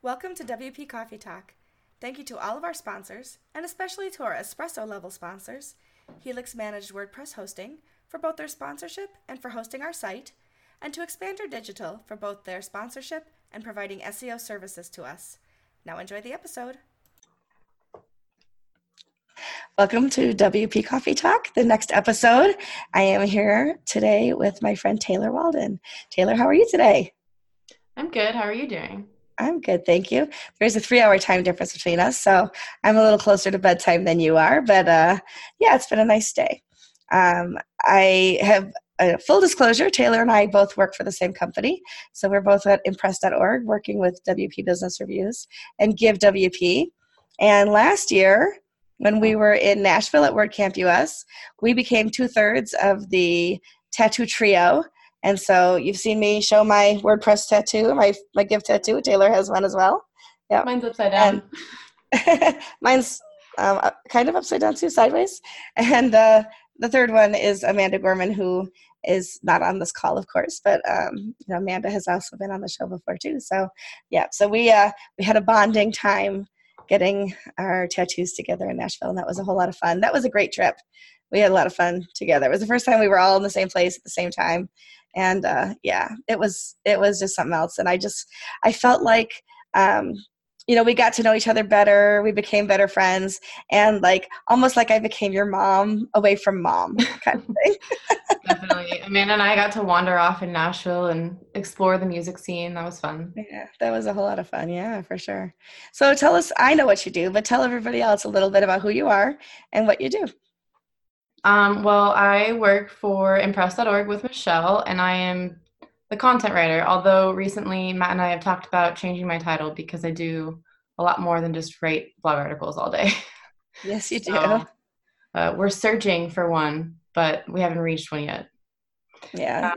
Welcome to WP Coffee Talk. Thank you to all of our sponsors, and especially to our espresso level sponsors, Helix Managed WordPress Hosting, for both their sponsorship and for hosting our site, and to Expander Digital for both their sponsorship and providing SEO services to us. Now enjoy the episode. Welcome to WP Coffee Talk, the next episode. I am here today with my friend Taylor Walden. Taylor, how are you today? I'm good. How are you doing? I'm good, thank you. There's a 3-hour time difference between us, so I'm a little closer to bedtime than you are, but yeah, it's been a nice day. I have full disclosure, Taylor and I both work for the same company, so we're both at Impress.org working with WP Business Reviews and Give WP. And last year, when we were in Nashville at WordCamp US, we became 2/3 of the tattoo trio. And so you've seen me show my WordPress tattoo, my Give tattoo. Taylor has one as well. Yeah, mine's upside down. Mine's kind of upside down too, sideways. And the third one is Amanda Gorman, who is not on this call, of course, but Amanda has also been on the show before too. So yeah, so we had a bonding time getting our tattoos together in Nashville, and that was a whole lot of fun. That was a great trip. We had a lot of fun together. It was the first time we were all in the same place at the same time. And yeah, it was just something else. And I felt like, we got to know each other better. We became better friends, and almost like I became your mom away from mom kind of thing. Definitely. Amanda and I got to wander off in Nashville and explore the music scene. That was fun. Yeah, that was a whole lot of fun. Yeah, for sure. So tell us, I know what you do, but tell everybody else a little bit about who you are and what you do. Well, I work for Impress.org with Michelle, and I am the content writer, although recently Matt and I have talked about changing my title because I do a lot more than just write blog articles all day. Yes, you do. So, we're searching for one, but we haven't reached one yet. Yeah.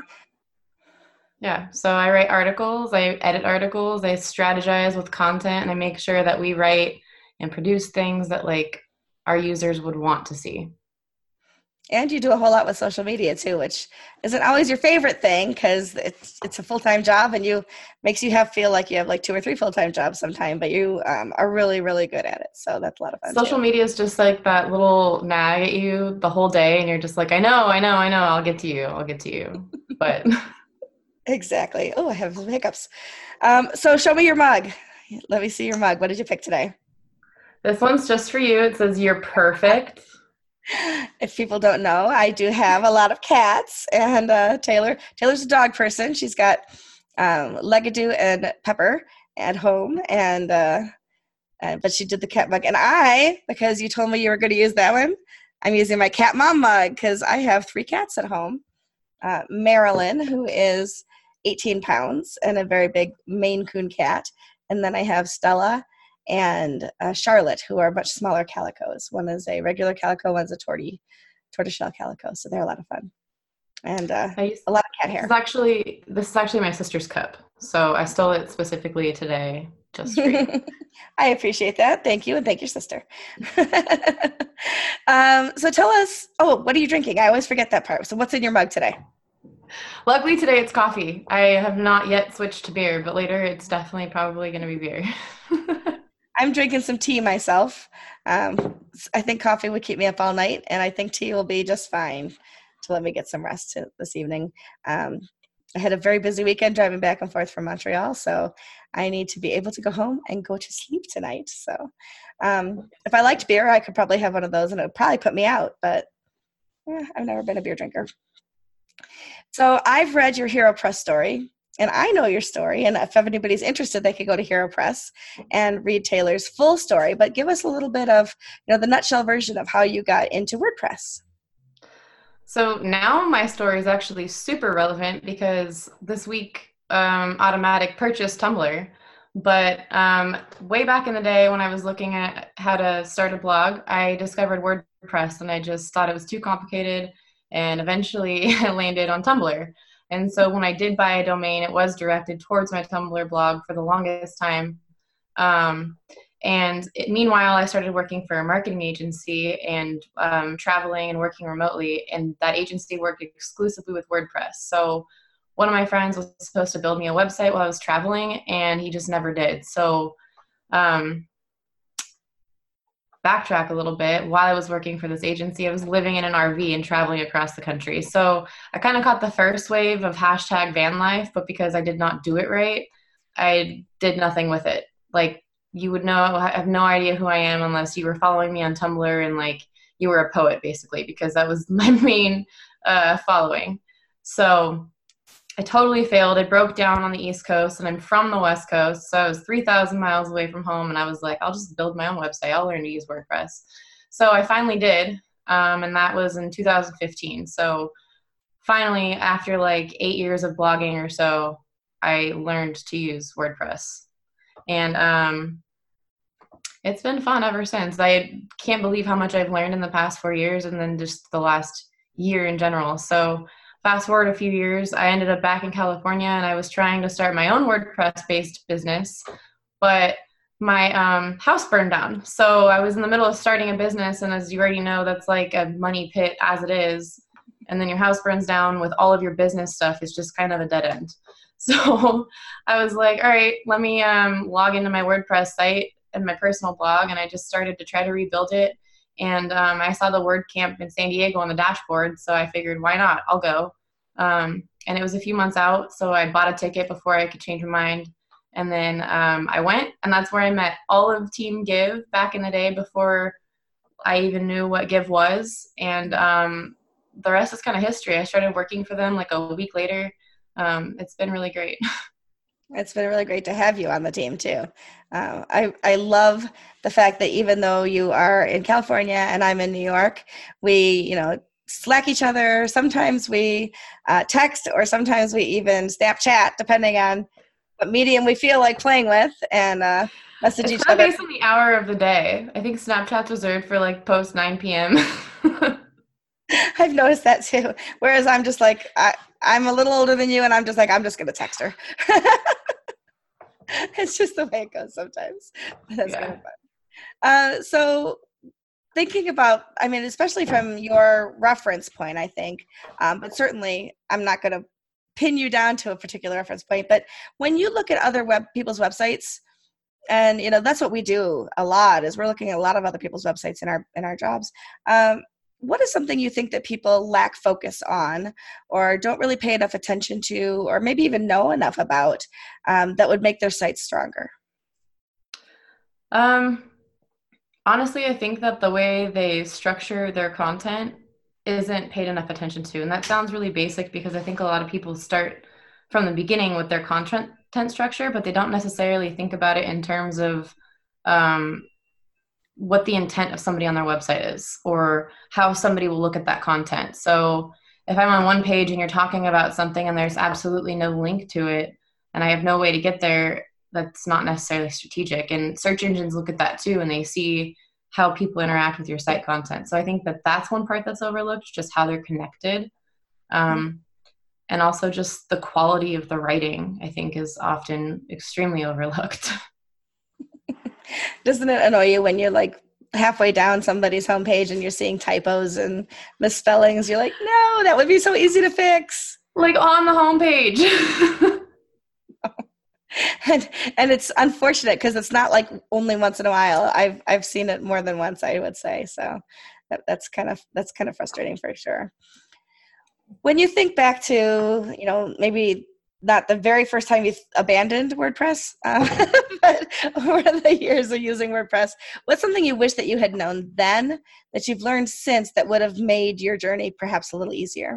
Yeah, so I write articles, I edit articles, I strategize with content, and I make sure that we write and produce things that our users would want to see. And you do a whole lot with social media too, which isn't always your favorite thing because it's a full-time job, and makes you feel like you have 2 or 3 full-time jobs sometime, but you are really, really good at it. So that's a lot of fun Social media is just like that little nag at you the whole day, and you're just like, I know, I'll get to you. But exactly. Oh, I have some hiccups. So show me your mug. Let me see your mug. What did you pick today? This one's just for you. It says you're perfect. If people don't know, I do have a lot of cats, and Taylor's a dog person. She's got Legadoo and Pepper at home, and but she did the cat mug. And because you told me you were going to use that one, I'm using my cat mom mug because I have 3 cats at home. Marilyn, who is 18 pounds and a very big Maine Coon cat, and then I have Stella and Charlotte, who are much smaller calicos. One is a regular calico, one's a tortoiseshell calico. So they're a lot of fun. And a lot of cat hair. This is actually my sister's cup. So I stole it specifically today just for you. I appreciate that. Thank you. And thank your sister. So tell us, what are you drinking? I always forget that part. So what's in your mug today? Luckily today it's coffee. I have not yet switched to beer, but later it's definitely probably going to be beer. I'm drinking some tea myself. I think coffee would keep me up all night, and I think tea will be just fine to let me get some rest this evening. I had a very busy weekend driving back and forth from Montreal, so I need to be able to go home and go to sleep tonight. So if I liked beer, I could probably have one of those, and it would probably put me out, but I've never been a beer drinker. So I've read your HeroPress story, and I know your story, and if anybody's interested, they could go to HeroPress and read Taylor's full story, but give us a little bit of the nutshell version of how you got into WordPress. So now my story is actually super relevant because this week Automattic purchased Tumblr, but way back in the day when I was looking at how to start a blog, I discovered WordPress, and I just thought it was too complicated, and eventually I landed on Tumblr. And so when I did buy a domain, it was directed towards my Tumblr blog for the longest time. Meanwhile, I started working for a marketing agency and traveling and working remotely, and that agency worked exclusively with WordPress. So one of my friends was supposed to build me a website while I was traveling, and he just never did. So backtrack a little bit. While I was working for this agency, I was living in an RV and traveling across the country. So I kind of caught the first wave of hashtag van life, but because I did not do it right, I did nothing with it. Like, you would know, I have no idea who I am unless you were following me on Tumblr and like you were a poet, basically, because that was my main following. So I totally failed. I broke down on the East Coast, and I'm from the West Coast, so I was 3,000 miles away from home, and I was like, I'll just build my own website. I'll learn to use WordPress. So I finally did, and that was in 2015. So finally, after like 8 years of blogging or so, I learned to use WordPress. And it's been fun ever since. I can't believe how much I've learned in the past 4 years, and then just the last year in general. So fast forward a few years, I ended up back in California, and I was trying to start my own WordPress-based business, but my house burned down. So I was in the middle of starting a business, and as you already know, that's like a money pit as it is. And then your house burns down with all of your business stuff. It's just kind of a dead end. So I was like, all right, let me log into my WordPress site and my personal blog, and I just started to try to rebuild it. And I saw the WordCamp in San Diego on the dashboard, so I figured, why not? I'll go. And it was a few months out, so I bought a ticket before I could change my mind. And then I went, and that's where I met all of Team Give back in the day before I even knew what Give was. And the rest is kind of history. I started working for them like a week later. It's been really great. It's been really great to have you on the team too. I love the fact that even though you are in California and I'm in New York, we Slack each other. Sometimes we text, or sometimes we even Snapchat, depending on what medium we feel like playing with, and message each other. It's based on the hour of the day. I think Snapchat's reserved for like post 9 p.m. I've noticed that too. Whereas I'm just like, I'm a little older than you, and I'm just like, I'm just going to text her. It's just the way it goes sometimes. That's kind of fun. So thinking about, I mean, especially from your reference point, I think, but certainly I'm not going to pin you down to a particular reference point, but when you look at other people's websites, and that's what we do a lot, is we're looking at a lot of other people's websites in our jobs. What is something you think that people lack focus on, or don't really pay enough attention to, or maybe even know enough about, that would make their site stronger? Honestly, I think that the way they structure their content isn't paid enough attention to. And that sounds really basic, because I think a lot of people start from the beginning with their content structure, but they don't necessarily think about it in terms of what the intent of somebody on their website is, or how somebody will look at that content. So if I'm on one page and you're talking about something and there's absolutely no link to it, and I have no way to get there, that's not necessarily strategic. And search engines look at that too, and they see how people interact with your site content. So I think that that's one part that's overlooked, just how they're connected. And also just the quality of the writing, I think, is often extremely overlooked. Doesn't it annoy you when you're like halfway down somebody's homepage and you're seeing typos and misspellings? You're like, no, that would be so easy to fix. Like on the homepage. And it's unfortunate, because it's not like only once in a while. I've seen it more than once, I would say. So that's kind of frustrating for sure. When you think back to, maybe not the very first time you abandoned WordPress, but over the years of using WordPress, what's something you wish that you had known then that you've learned since that would have made your journey perhaps a little easier?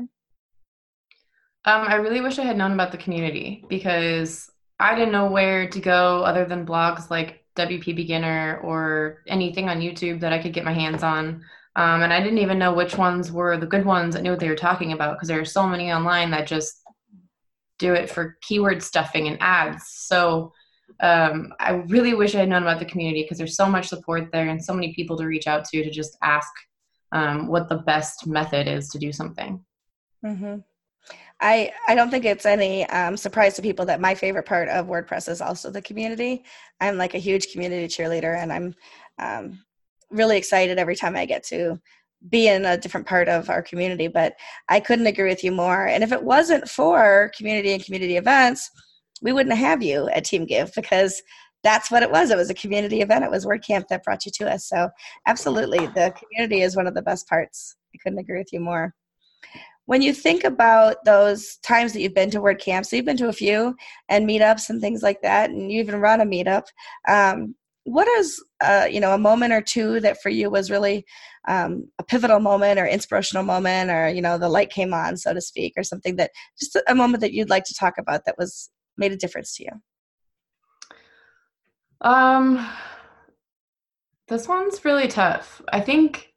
I really wish I had known about the community, because I didn't know where to go other than blogs like WP Beginner or anything on YouTube that I could get my hands on. And I didn't even know which ones were the good ones that knew what they were talking about, because there are so many online that just do it for keyword stuffing and ads. So I really wish I had known about the community, because there's so much support there and so many people to reach out to just ask what the best method is to do something. Mm-hmm. I don't think it's any surprise to people that my favorite part of WordPress is also the community. I'm like a huge community cheerleader, and I'm really excited every time I get to be in a different part of our community. But I couldn't agree with you more. And if it wasn't for community and community events, we wouldn't have you at Team Give, because that's what it was. It was a community event. It was WordCamp that brought you to us. So absolutely, the community is one of the best parts. I couldn't agree with you more. When you think about those times that you've been to WordCamp, so you've been to a few and meetups and things like that, and you even run a meetup. What is a moment or two that for you was really a pivotal moment or inspirational moment, or the light came on, so to speak, or something that just a moment that you'd like to talk about that was made a difference to you? This one's really tough. I think,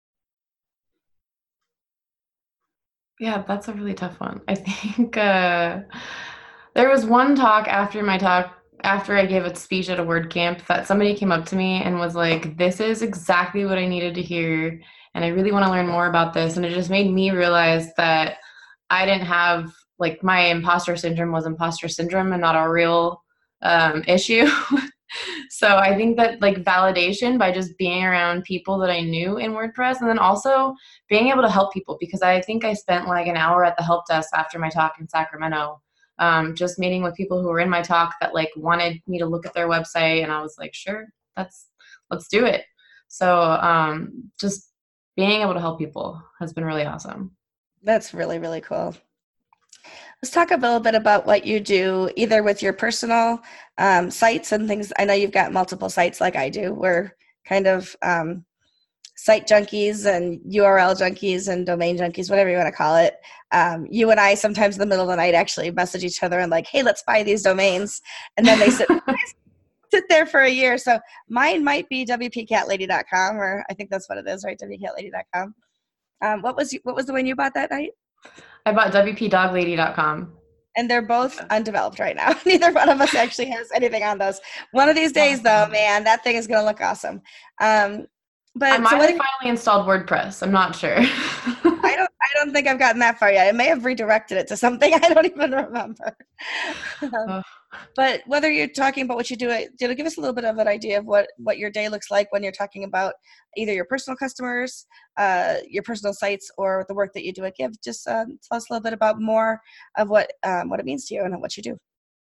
yeah, that's a really tough one. I think there was one talk after I gave a speech at a WordCamp that somebody came up to me and was like, this is exactly what I needed to hear, and I really want to learn more about this. And it just made me realize that I didn't have, like, my imposter syndrome was imposter syndrome and not a real issue. So I think that, like, validation by just being around people that I knew in WordPress, and then also being able to help people, because I think I spent like an hour at the help desk after my talk in Sacramento, just meeting with people who were in my talk that like wanted me to look at their website, and I was like, sure, let's do it. So just being able to help people has been really awesome. That's really, really cool. Let's talk a little bit about what you do, either with your personal sites and things. I know you've got multiple sites like I do. We're kind of site junkies and URL junkies and domain junkies, whatever you want to call it. You and I sometimes in the middle of the night actually message each other and like, hey, let's buy these domains. And then they sit there for a year. So mine might be wpcatlady.com, or I think that's what it is, right? wpcatlady.com. What was the one you bought that night? I bought wpdoglady.com. And they're both undeveloped right now. Neither one of us actually has anything on those. One of these days, though, man, that thing is going to look awesome. But I might have finally installed WordPress. I'm not sure. I don't think I've gotten that far yet. I may have redirected it to something I don't even remember. But whether you're talking about what you do, give us a little bit of an idea of what your day looks like when you're talking about either your personal customers, your personal sites, or the work that you do at Give. Just tell us a little bit about more of what it means to you and what you do.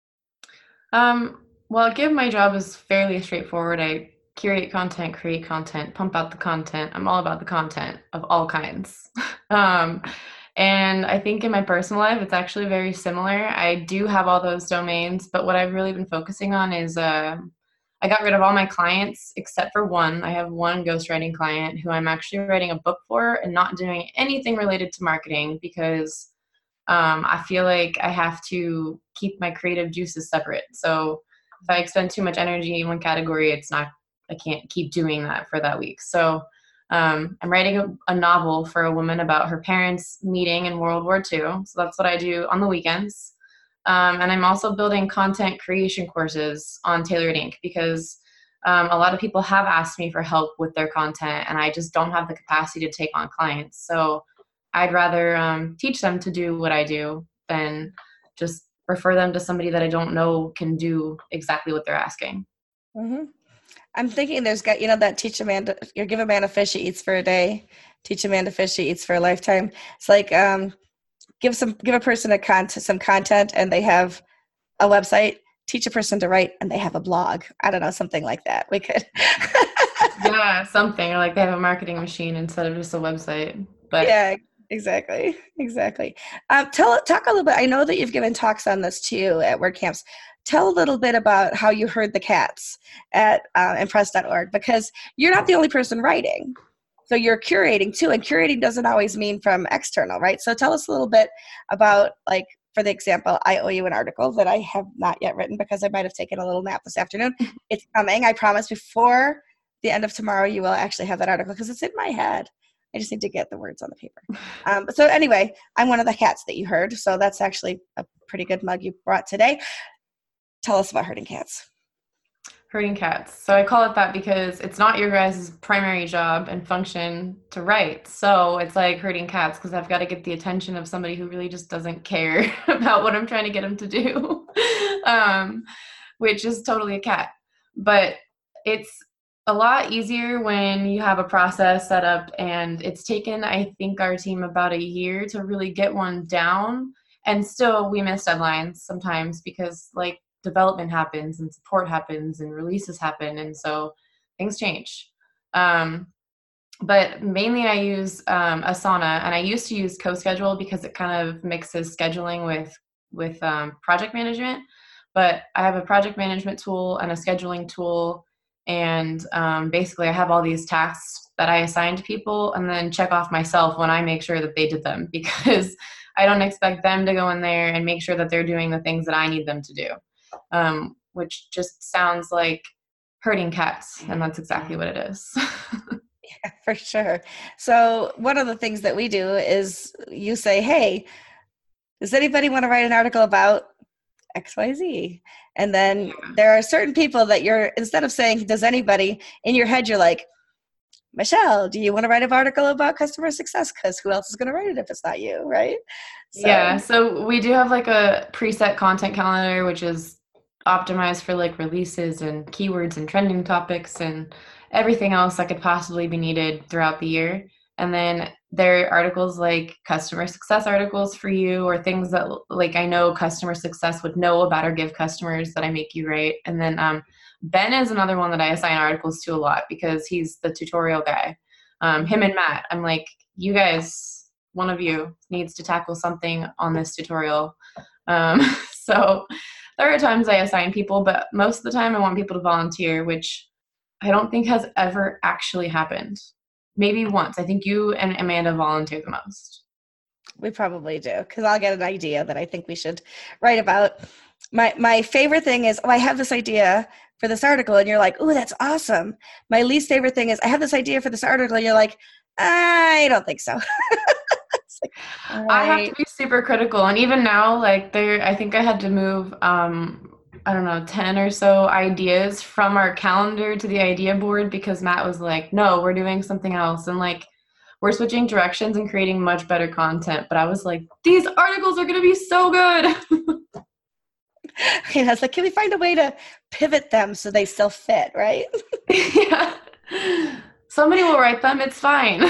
Well, at Give, my job is fairly straightforward. I curate content, create content, pump out the content. I'm all about the content of all kinds. And I think in my personal life, it's actually very similar. I do have all those domains, but what I've really been focusing on is I got rid of all my clients except for one. I have one ghostwriting client who I'm actually writing a book for and not doing anything related to marketing, because I feel like I have to keep my creative juices separate. So if I expend too much energy in one category, I can't keep doing that for that week. So I'm writing a novel for a woman about her parents meeting in World War II. So that's what I do on the weekends. And I'm also building content creation courses on Tailored Ink, because a lot of people have asked me for help with their content, and I just don't have the capacity to take on clients. So I'd rather teach them to do what I do than just refer them to somebody that I don't know can do exactly what they're asking. Mm-hmm. I'm thinking there's got, that teach a man to, you give a man a fish, he eats for a day. Teach a man to fish, he eats for a lifetime. It's like give a person some content and they have a website. Teach a person to write and they have a blog. I don't know, something like that. We could. Yeah, something, or like they have a marketing machine instead of just a website. But yeah, exactly. Talk a little bit. I know that you've given talks on this too at WordCamps. Tell a little bit about how you heard the cats at Impress.org, because you're not the only person writing. So you're curating too, and curating doesn't always mean from external, right? So tell us a little bit about, like, for the example, I owe you an article that I have not yet written because I might have taken a little nap this afternoon. It's coming. I promise before the end of tomorrow, you will actually have that article because it's in my head. I just need to get the words on the paper. So anyway, I'm one of the cats that you heard. So that's actually a pretty good mug you brought today. Tell us about herding cats. Herding cats. So I call it that because it's not your guys' primary job and function to write. So it's like herding cats, because I've got to get the attention of somebody who really just doesn't care about what I'm trying to get them to do, which is totally a cat. But it's A lot easier when you have a process set up, and it's taken, I think, our team about a year to really get one down. And still we miss deadlines sometimes because like development happens and support happens and releases happen, and so things change. um, but mainly I use Asana, and I used to use CoSchedule because it kind of mixes scheduling with project management. But I have a project management tool and a scheduling tool, and basically I have all these tasks that I assign to people, and then check off myself when I make sure that they did them because I don't expect them to go in there and make sure that they're doing the things that I need them to do, which just sounds like herding cats, and that's exactly what it is. For sure. So one of the things that we do is you say, hey, does anybody want to write an article about XYZ? And then there are certain people that you're, instead of saying, does anybody, in your head, you're like, Michelle, do you want to write an article about customer success? Because who else is going to write it if it's not you, right? Yeah, So, so we do have like a preset content calendar, which is optimized for like releases and keywords and trending topics and everything else that could possibly be needed throughout the year. And then there are articles like customer success articles for you, or things that like I know customer success would know about or give customers that I make you write. And then Ben is another one that I assign articles to a lot because he's the tutorial guy. Him and Matt, I'm like, you guys, one of you needs to tackle something on this tutorial. Um, so there are times I assign people, but most of the time I want people to volunteer, which I don't think has ever actually happened. Maybe once. I think you and Amanda volunteer the most. we probably do, because I'll get an idea that I think we should write about. My favorite thing is, oh, I have this idea for this article, and you're like, oh, that's awesome. My least favorite thing is, I have this idea for this article, and you're like, I don't think so. It's like, all I have to right. be super critical, and even now, like there, I think I had to move, I don't know, 10 or so ideas from our calendar to the idea board because Matt was like, "No, we're doing something else," and like we're switching directions and creating much better content. But I was like, "These articles are gonna be so good." And I was like, can we find a way to pivot them so they still fit, right? Yeah, somebody will write them. It's fine.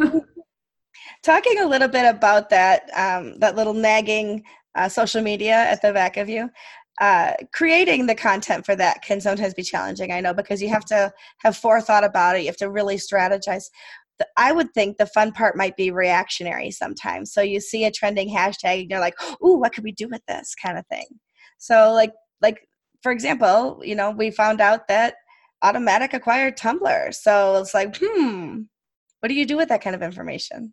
Talking a little bit about that, that little nagging social media at the back of you. Creating the content for that can sometimes be challenging, I know, because you have to have forethought about it. You have to really strategize. I would think the fun part might be reactionary sometimes. So you see a trending hashtag and you're like, ooh, what could we do with this kind of thing? So like for example, we found out that Automatic acquired Tumblr. So it's like, what do you do with that kind of information?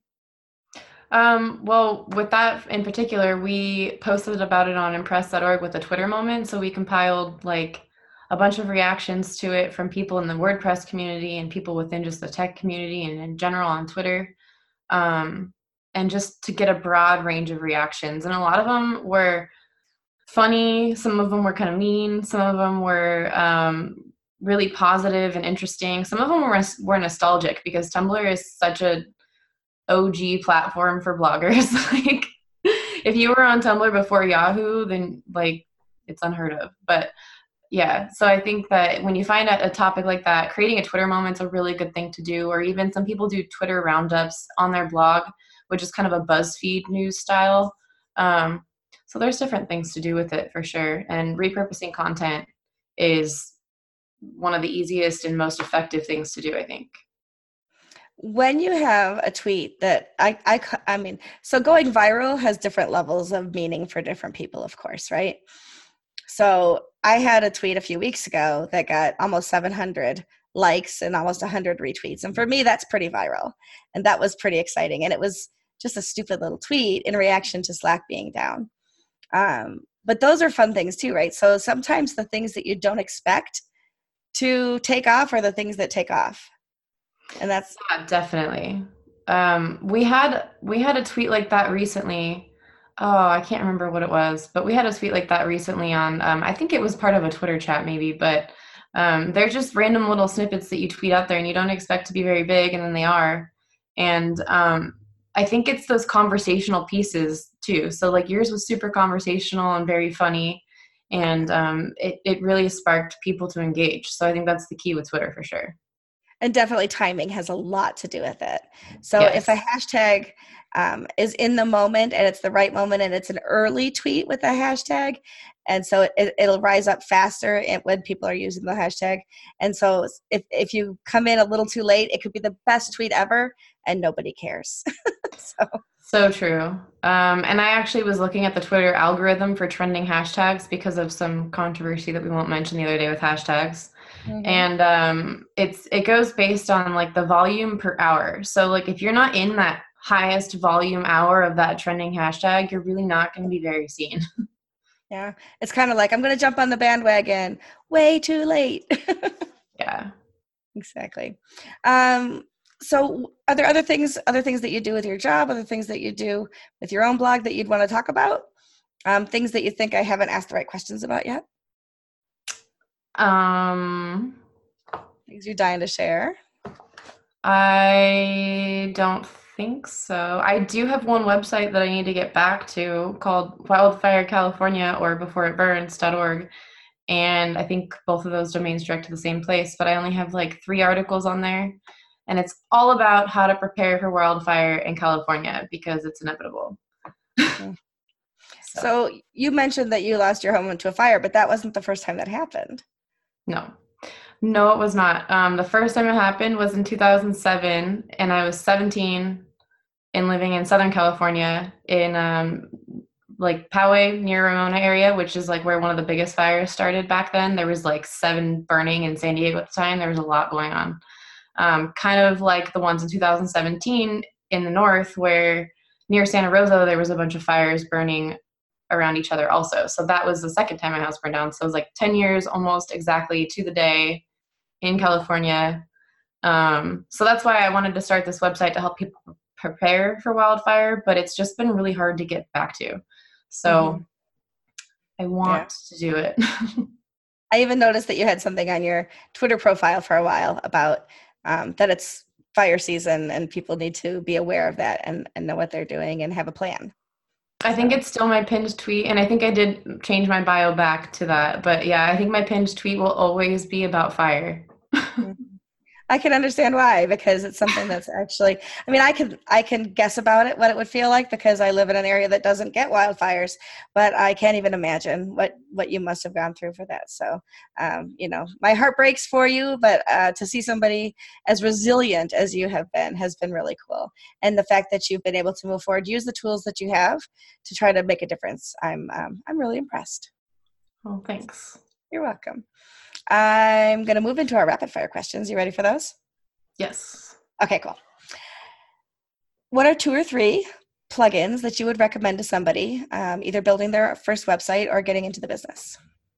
Well, with that in particular, we posted about it on impress.org with a Twitter moment. So we compiled like a bunch of reactions to it from people in the WordPress community and people within just the tech community and in general on Twitter. Um, and just to get a broad range of reactions. And a lot of them were funny. Some of them were kind of mean. Some of them were really positive and interesting. Some of them were nostalgic because Tumblr is such a OG platform for bloggers. Like if you were on Tumblr before Yahoo, then like it's unheard of. But yeah, so I think that when you find a topic like that, creating a Twitter moment's a really good thing to do. Or even some people do Twitter roundups on their blog, which is kind of a BuzzFeed news style. So there's different things to do with it for sure. And repurposing content is one of the easiest and most effective things to do, I think. When you have a tweet that I mean, so going viral has different levels of meaning for different people, of course, right? So I had a tweet a few weeks ago that got almost 700 likes and almost 100 retweets. And for me, that's pretty viral. And that was pretty exciting. And it was just a stupid little tweet in reaction to Slack being down. But those are fun things too, right? So sometimes the things that you don't expect to take off are the things that take off. And that's, Yeah, definitely. We had a tweet like that recently. Oh, I can't remember what it was, but we had a tweet like that recently on. I think it was part of a Twitter chat, maybe. But they're just random little snippets that you tweet out there, and you don't expect to be very big, and then they are. And I think it's those conversational pieces too. So like yours was super conversational and very funny, and it really sparked people to engage. So I think that's the key with Twitter for sure. And definitely timing has a lot to do with it. So if a Yes. hashtag is in the moment and it's the right moment and it's an early tweet with a hashtag, and so it'll rise up faster when people are using the hashtag. And so if you come in a little too late, it could be the best tweet ever and nobody cares. So So true. And I actually was looking at the Twitter algorithm for trending hashtags because of some controversy that we won't mention the other day with hashtags. mhm. And it goes based on like the volume per hour. So like if you're not in that highest volume hour of that trending hashtag, you're really not going to be very seen. Yeah, it's kind of like, I'm going to jump on the bandwagon way too late. Yeah. Exactly. So are there other things that you do with your job, other things that you do with your own blog that you'd want to talk about? Things that you think I haven't asked the right questions about yet? Um, Things you're dying to share? I don't think so. I do have one website that I need to get back to called Wildfire California or beforeitburns.org. And I think both of those domains direct to the same place, but I only have like 3 articles on there. And it's all about how to prepare for wildfire in California because it's inevitable. Mm. So, So you mentioned that you lost your home to a fire, but that wasn't the first time that happened. no. No, it was not. The first time it happened was in 2007, and I was 17 and living in Southern California in like Poway near Ramona area, which is like where one of the biggest fires started back then. There was like 7 burning in San Diego at the time. There was a lot going on. Kind of like the ones in 2017 in the north, where near Santa Rosa, there was a bunch of fires burning around each other also. So that was the second time my house burned down. So it was like 10 years almost exactly to the day in California. So that's why I wanted to start this website to help people prepare for wildfire, but it's just been really hard to get back to. So Mm-hmm. I Yeah. want to do it. I even noticed that you had something on your Twitter profile for a while about that it's fire season and people need to be aware of that and know what they're doing and have a plan. I think So. it's still my pinned tweet, and I think I did change my bio back to that. But yeah, I think my pinned tweet will always be about fire. Mhm. I can understand why, because it's something that's actually, I mean, I can guess about it, what it would feel like, because I live in an area that doesn't get wildfires, but I can't even imagine what you must have gone through for that. So, my heart breaks for you, but to see somebody as resilient as you have been has been really cool. And the fact that you've been able to move forward, use the tools that you have to try to make a difference. I'm really impressed. Oh, thanks. You're welcome. I'm going to move into our rapid fire questions. You ready for those? Yes. Okay, cool. What are 2 or 3 plugins that you would recommend to somebody, either building their first website or getting into the business?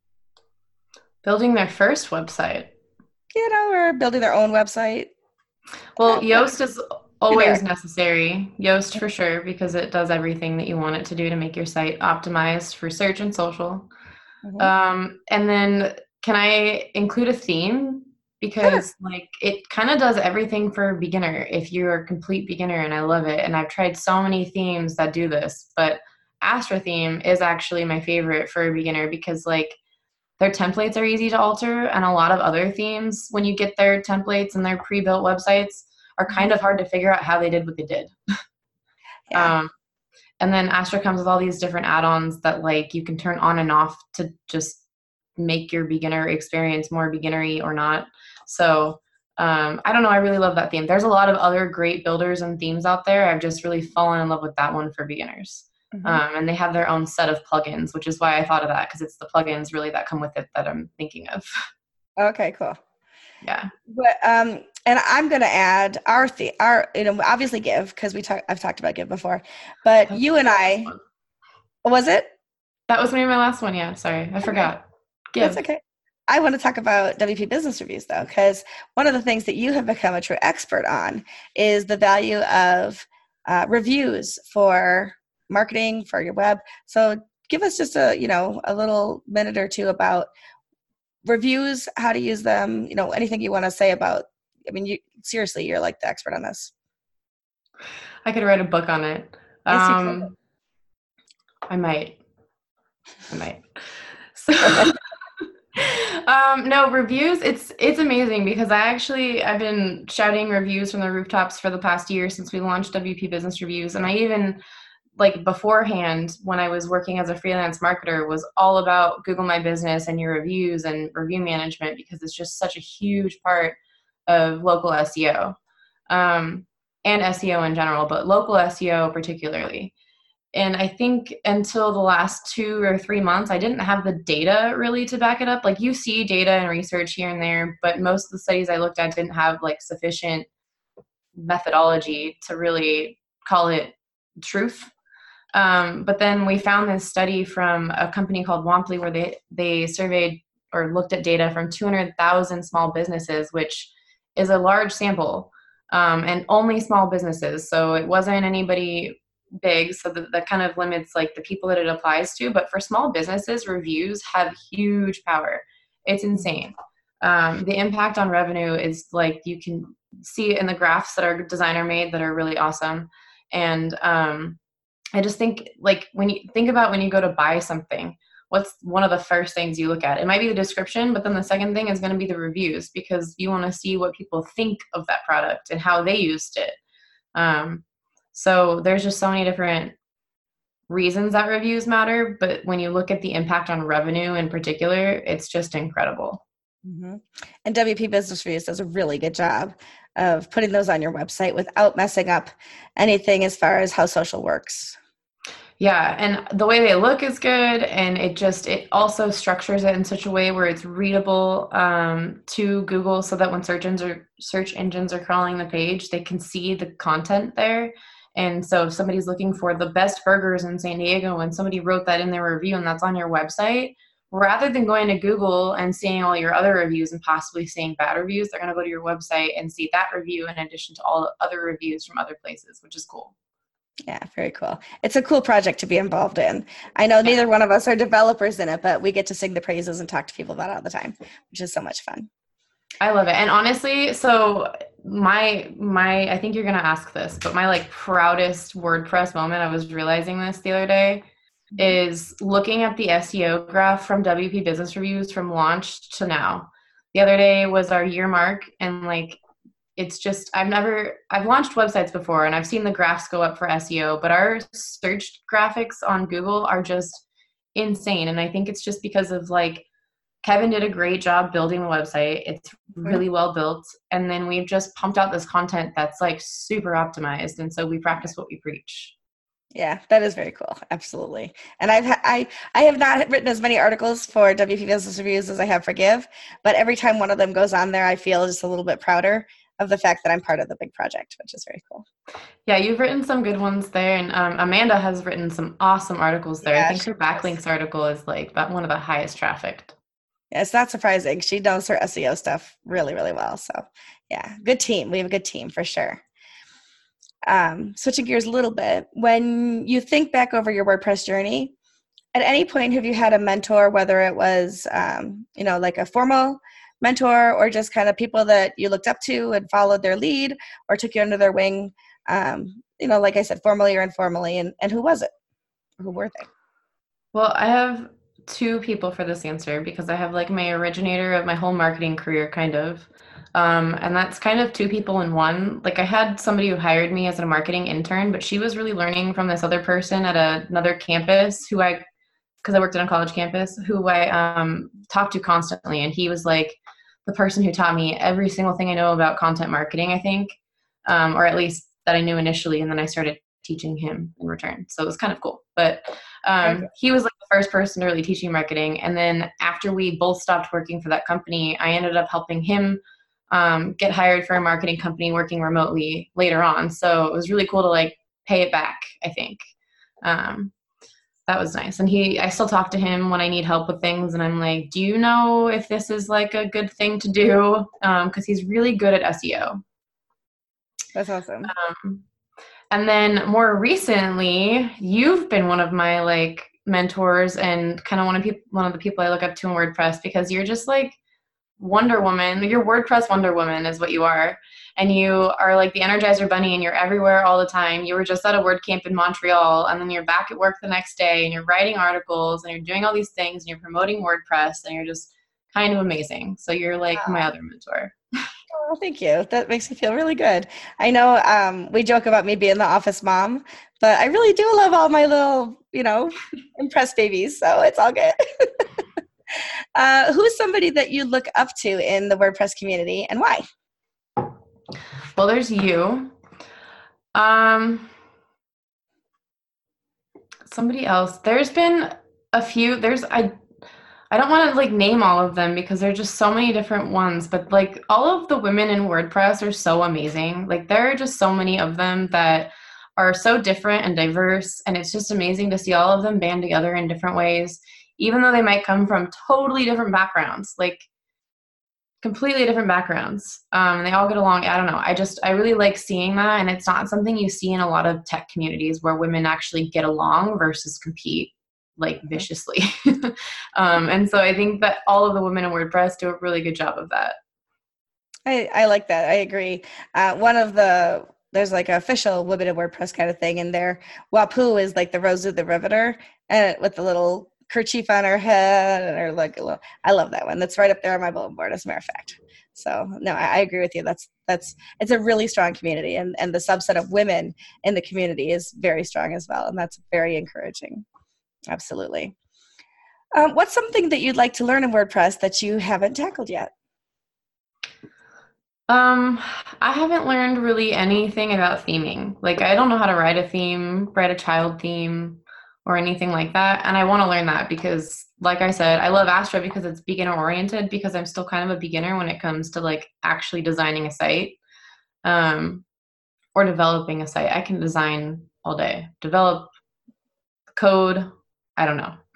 Building their first website. Or building their own website. Well, Yoast is always Generic. necessary. Yoast for sure, because it does everything that you want it to do to make your site optimized for search and social. Mm-hmm. And then can I include a theme? Sure. Because like it kind of does everything for a beginner if you're a complete beginner, and I love it. And I've tried so many themes that do this, but Astra theme is actually my favorite for a beginner because like their templates are easy to alter, and a lot of other themes, when you get their templates and their pre-built websites, are kind of hard to figure out how they did what they did. Yeah. Um, and then Astra comes with all these different add-ons that like you can turn on and off to just make your beginner experience more beginnery or not. So I don't know. I really love that theme. There's a lot of other great builders and themes out there. I've just really fallen in love with that one for beginners. Mm-hmm. And they have their own set of plugins, which is why I thought of that, because it's the plugins really that come with it that I'm thinking of. Okay, cool. Yeah. But and I'm going to add our obviously Give, because I've talked about Give before, but That you and I, was it? was maybe my last one. Yeah. Sorry. I Okay. forgot. That's Give. okay. I want to talk about WP Business Reviews, though, because one of the things that you have become a true expert on is the value of reviews for marketing, for your web. So give us just a little minute or two about reviews, how to use them, anything you want to say about, I mean, seriously, you're like the expert on this. I could write a book on it. Yes, you could. I might. So, No, reviews, it's amazing because I've been shouting reviews from the rooftops for the past year since we launched WP Business Reviews. And I even, like, beforehand, when I was working as a freelance marketer, was all about Google My Business and your reviews and review management because it's just such a huge part of local SEO, and SEO in general, but local SEO particularly. And I think until the last 2 or 3 months, I didn't have the data really to back it up. Like, you see data and research here and there, but most of the studies I looked at didn't have like sufficient methodology to really call it truth. But then we found this study from a company called Womply where they surveyed or looked at data from 200,000 small businesses, which is a large sample, and only small businesses. So it wasn't anybody big. So that kind of limits like the people that it applies to. But for small businesses, reviews have huge power. It's insane. The impact on revenue is like, you can see it in the graphs that our designer made that are really awesome. And I just think, like, when you think about when you go to buy something, what's one of the first things you look at? It might be the description, but then the second thing is going to be the reviews because you want to see what people think of that product and how they used it. So there's just so many different reasons that reviews matter, but when you look at the impact on revenue in particular, it's just incredible. Mm-hmm. And WP Business Reviews does a really good job of putting those on your website without messing up anything as far as how social works. Yeah, and the way they look is good, and it also structures it in such a way where it's readable to Google, so that when search engines are crawling the page, they can see the content there. And so if somebody's looking for the best burgers in San Diego and somebody wrote that in their review and that's on your website, rather than going to Google and seeing all your other reviews and possibly seeing bad reviews, they're going to go to your website and see that review in addition to all the other reviews from other places, which is cool. Yeah, very cool. It's a cool project to be involved in. I know neither one of us are developers in it, but we get to sing the praises and talk to people about it all the time, which is so much fun. I love it. And honestly, so my I think you're going to ask this, but my like proudest WordPress moment, I was realizing this the other day, is looking at the SEO graph from WP Business Reviews from launch to now. The other day was our year mark, and like, it's just, I've launched websites before and I've seen the graphs go up for SEO, but our search graphics on Google are just insane. And I think it's just because of, like, Kevin did a great job building the website. It's really well built. And then we've just pumped out this content that's like super optimized. And so we practice what we preach. Yeah, that is very cool. Absolutely. And I have not written as many articles for WP Business Reviews as I have for Give, but every time one of them goes on there, I feel just a little bit prouder of the fact that I'm part of the big project, which is very cool. Yeah, you've written some good ones there, and Amanda has written some awesome articles there. Yeah, I think her backlinks article is like one of the highest trafficked. Yeah, it's not surprising. She knows her SEO stuff really, really well. So yeah, good team. We have a good team for sure. Switching gears a little bit, when you think back over your WordPress journey, at any point have you had a mentor, whether it was, like a formal mentor or just kind of people that you looked up to and followed their lead or took you under their wing, like I said, formally or informally, and who was it? Who were they? Well, I have two people for this answer because I have like my originator of my whole marketing career kind of. And that's kind of two people in one. Like, I had somebody who hired me as a marketing intern, but she was really learning from this other person at another campus because I worked on a college campus, who I talked to constantly. And he was like the person who taught me every single thing I know about content marketing, I think, or at least that I knew initially. And then I started teaching him in return. So it was kind of cool. But he was like the first person to really teach me marketing. And then after we both stopped working for that company, I ended up helping him get hired for a marketing company working remotely later on. So it was really cool to like pay it back, I think. That was nice. And I still talk to him when I need help with things. And I'm like, do you know if this is like a good thing to do? Because he's really good at SEO. That's awesome. And then more recently, you've been one of my like mentors and kind of one of the people I look up to in WordPress, because you're just like Wonder Woman. You're WordPress Wonder Woman is what you are. And you are like the Energizer Bunny, and you're everywhere all the time. You were just at a WordCamp in Montreal, and then you're back at work the next day, and you're writing articles, and you're doing all these things, and you're promoting WordPress, and you're just kind of amazing. So you're like my other mentor. Oh, thank you. That makes me feel really good. I know we joke about me being the office mom, but I really do love all my little, impressed babies. So it's all good. Who's somebody that you look up to in the WordPress community and why? Well, there's you. Somebody else. There's been a few. I don't want to like name all of them because there're just so many different ones, but like all of the women in WordPress are so amazing. Like there are just so many of them that are so different and diverse, and it's just amazing to see all of them band together in different ways, even though they might come from totally different backgrounds, like completely different backgrounds. They all get along. I don't know. I really like seeing that, and it's not something you see in a lot of tech communities where women actually get along versus compete like viciously. And so I think that all of the women in WordPress do a really good job of that. I like that. I agree. There's like an official Women in WordPress kind of thing, and there Wapu is like the Rose of the Riveter, and with the little kerchief on her head, and her like I love that one. That's right up there on my bulletin board, as a matter of fact. So no, I agree with you. It's a really strong community, and the subset of women in the community is very strong as well, and that's very encouraging. Absolutely. What's something that you'd like to learn in WordPress that you haven't tackled yet? I haven't learned really anything about theming. Like I don't know how to write a theme, write a child theme, or anything like that. And I want to learn that because, like I said, I love Astra because it's beginner oriented, because I'm still kind of a beginner when it comes to like actually designing a site, or developing a site. I can design all day, develop code. I don't know.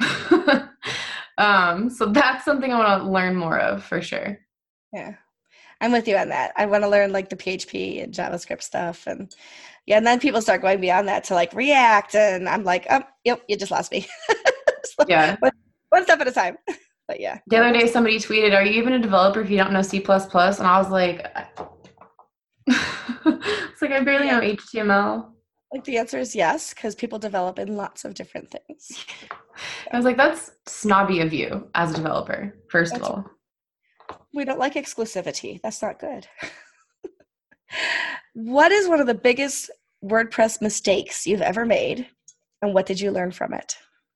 So that's something I want to learn more of for sure. Yeah, I'm with you on that. I want to learn like the PHP and JavaScript stuff, and and then people start going beyond that to like React, and I'm like, oh, yep, you just lost me. So, Yeah. one step at a time. But yeah. The other day somebody tweeted, "Are you even a developer if you don't know C++?" And I was like, it's like I barely know HTML. Like the answer is yes, because people develop in lots of different things. I was like, that's snobby of you as a developer, first of all. We don't like exclusivity. That's not good. What is one of the biggest WordPress mistakes you've ever made, and what did you learn from it?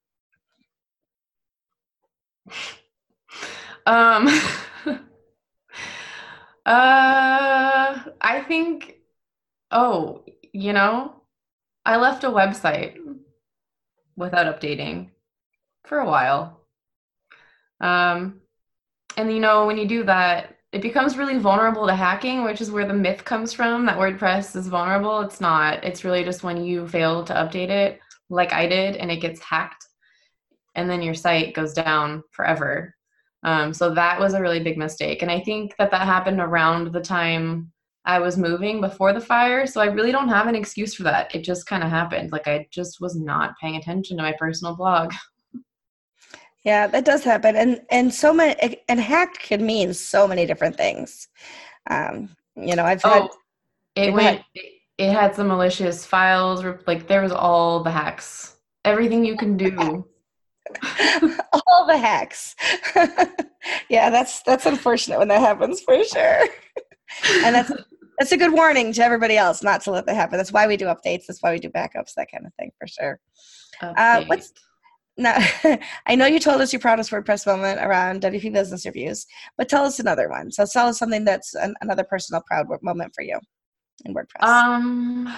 I think, I left a website without updating for a while. And when you do that, it becomes really vulnerable to hacking, which is where the myth comes from that WordPress is vulnerable. It's not. It's really just when you fail to update it, like I did, and it gets hacked, and then your site goes down forever. So that was a really big mistake. And I think that happened around the time I was moving before the fire. So I really don't have an excuse for that. It just kind of happened. Like I just was not paying attention to my personal blog. Yeah, that does happen, and so many, and hacked can mean so many different things. I've had. It had some malicious files. Like there was all the hacks, everything you can do. All the hacks. Yeah, that's unfortunate when that happens for sure. And that's a good warning to everybody else not to let that happen. That's why we do updates. That's why we do backups, that kind of thing for sure. Now, I know you told us your proudest WordPress moment around WP Business Reviews, but tell us another one. So tell us something that's another personal proud moment for you in WordPress.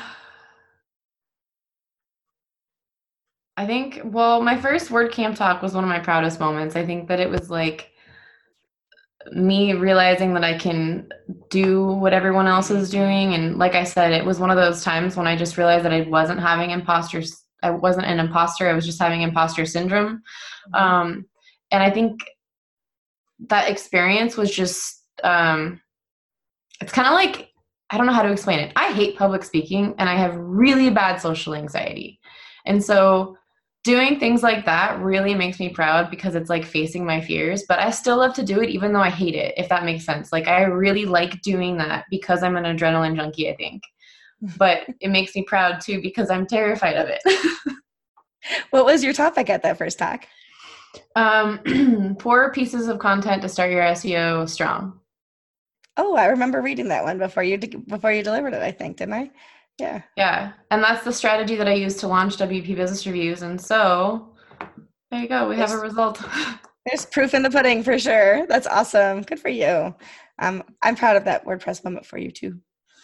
I think, my first WordCamp talk was one of my proudest moments. I think that it was like me realizing that I can do what everyone else is doing. And like I said, it was one of those times when I just realized that I wasn't an imposter. I was just having imposter syndrome. And I think that experience was just, it's kind of like, I don't know how to explain it. I hate public speaking and I have really bad social anxiety. And so doing things like that really makes me proud because it's like facing my fears, but I still love to do it even though I hate it, if that makes sense. Like I really like doing that because I'm an adrenaline junkie, I think. But it makes me proud too because I'm terrified of it. What was your topic at that first talk? Four pieces of content to start your SEO strong. Oh, I remember reading that one before you delivered it, I think, didn't I? Yeah. Yeah. And that's the strategy that I use to launch WP Business Reviews. And so there you go. We have a result. There's proof in the pudding for sure. That's awesome. Good for you. I'm proud of that WordPress moment for you too.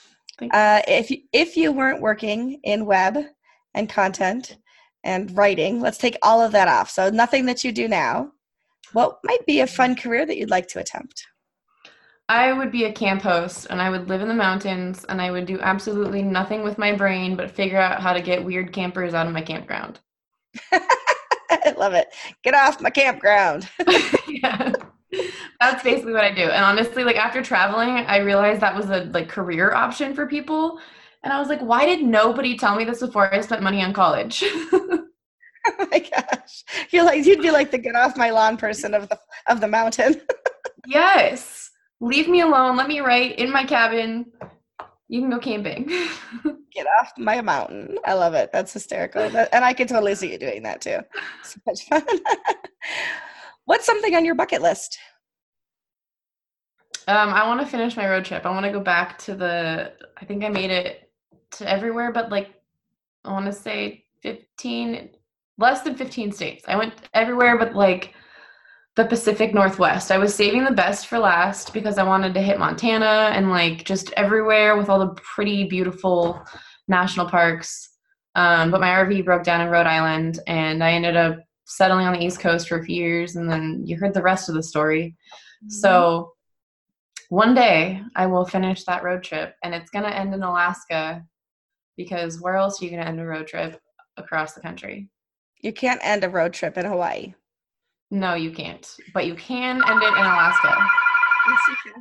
If you weren't working in web and content and writing, let's take all of that off. So nothing that you do now. What might be a fun career that you'd like to attempt? I would be a camp host and I would live in the mountains and I would do absolutely nothing with my brain but figure out how to get weird campers out of my campground. I love it. Get off my campground. Yeah. That's basically what I do. And honestly, like after traveling, I realized that was a like career option for people. And I was like, why did nobody tell me this before I spent money on college? Oh my gosh. You'd be like the get off my lawn person of the mountain. Yes. Leave me alone. Let me write in my cabin. You can go camping. Get off my mountain. I love it. That's hysterical. And I can totally see you doing that too. So much fun. What's something on your bucket list? I want to finish my road trip. I want to go back to I think I made it to everywhere, but like, I want to say less than 15 states. I went everywhere but like the Pacific Northwest. I was saving the best for last because I wanted to hit Montana and like just everywhere with all the pretty beautiful national parks. But my RV broke down in Rhode Island and I ended up settling on the East Coast for a few years, and then you heard the rest of the story. Mm-hmm. So one day I will finish that road trip and it's going to end in Alaska, because where else are you going to end a road trip across the country? You can't end a road trip in Hawaii. No, you can't. But you can end it in Alaska. Yes, you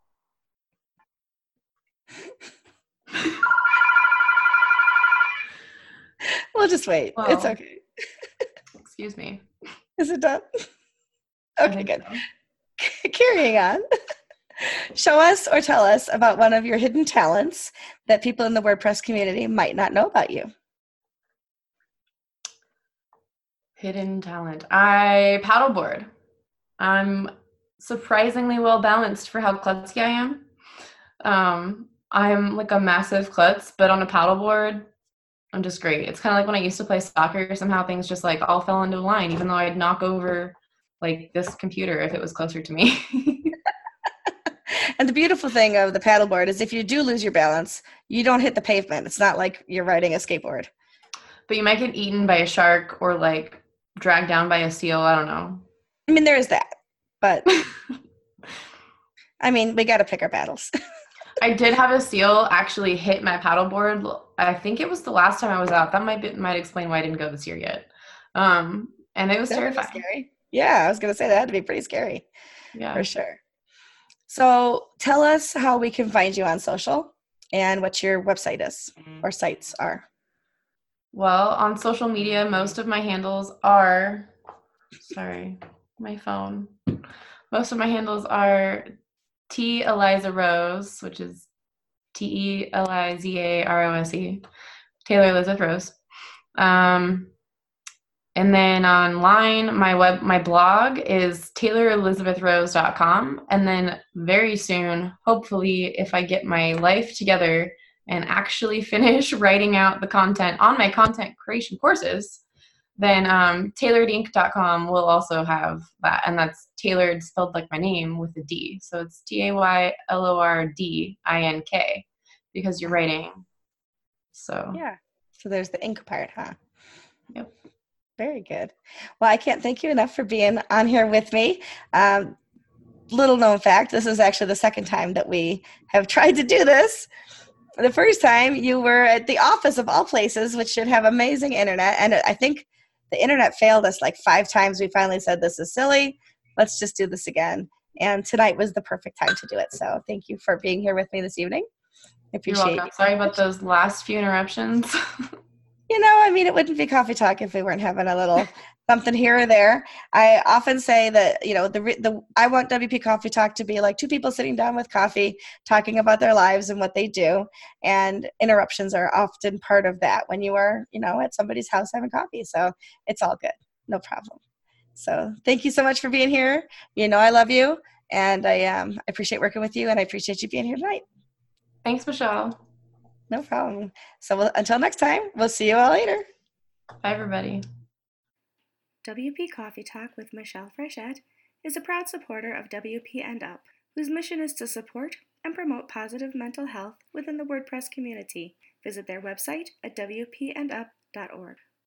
can. We'll just wait. Well, it's okay. Excuse me. Is it done? Okay, good. So. Carrying on. Show us or tell us about one of your hidden talents that people in the WordPress community might not know about you. Hidden talent. I paddleboard. I'm surprisingly well balanced for how klutzy I am. I'm like a massive klutz, but on a paddleboard, I'm just great. It's kind of like when I used to play soccer, somehow things just like all fell into line, even though I'd knock over like this computer if it was closer to me. And the beautiful thing of the paddleboard is if you do lose your balance, you don't hit the pavement. It's not like you're riding a skateboard. But you might get eaten by a shark or like dragged down by a seal. I don't know. I mean, there is that, but I mean, we got to pick our battles. I did have a seal actually hit my paddleboard. I think it was the last time I was out. That might explain why I didn't go this year yet. And it was terrifying. Scary. Yeah, I was going to say that had to be pretty scary. Yeah, for sure. So tell us how we can find you on social and what your website is or sites are. Well, on social media, most of my handles are, my phone. Most of my handles are T Eliza Rose, which is TELIZAROSE, Taylor Elizabeth Rose. And then online, my blog is taylorelizabethrose.com. And then very soon, hopefully, if I get my life together and actually finish writing out the content on my content creation courses, then tayloredink.com will also have that. And that's tailored spelled like my name with a D. So it's TAYLORDINK because you're writing. So yeah. So there's the ink part, huh? Yep. Very good. Well, I can't thank you enough for being on here with me. Little known fact, this is actually the second time that we have tried to do this. The first time you were at the office of all places, which should have amazing internet. And I think the internet failed us like 5 times. We finally said, this is silly. Let's just do this again. And tonight was the perfect time to do it. So thank you for being here with me this evening. I appreciate You're welcome. Sorry about those last few interruptions. You know, I mean, it wouldn't be coffee talk if we weren't having a little something here or there. I often say that, you know, I want WP Coffee Talk to be like 2 people sitting down with coffee, talking about their lives and what they do. And interruptions are often part of that when you are, you know, at somebody's house having coffee. So it's all good. No problem. So thank you so much for being here. You know I love you, and I appreciate working with you, and I appreciate you being here tonight. Thanks, Michelle. No problem. So until next time, we'll see you all later. Bye, everybody. WP Coffee Talk with Michelle Frechette is a proud supporter of WP and Up, whose mission is to support and promote positive mental health within the WordPress community. Visit their website at wpandup.org.